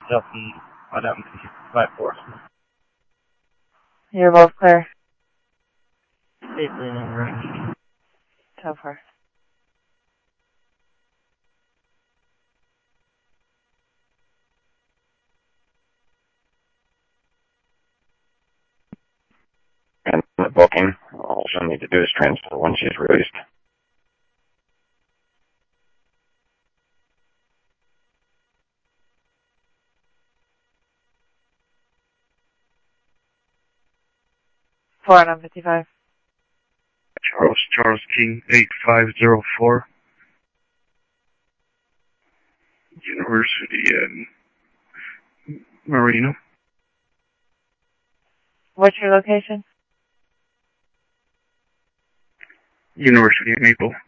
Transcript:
Delphi, Adam 54. You're both clear. Safely number. So far. And the booking, all she'll need to do is transfer when she's released. Adam 55. Charles King 8504. University in Marino. What's your location? University of Maple.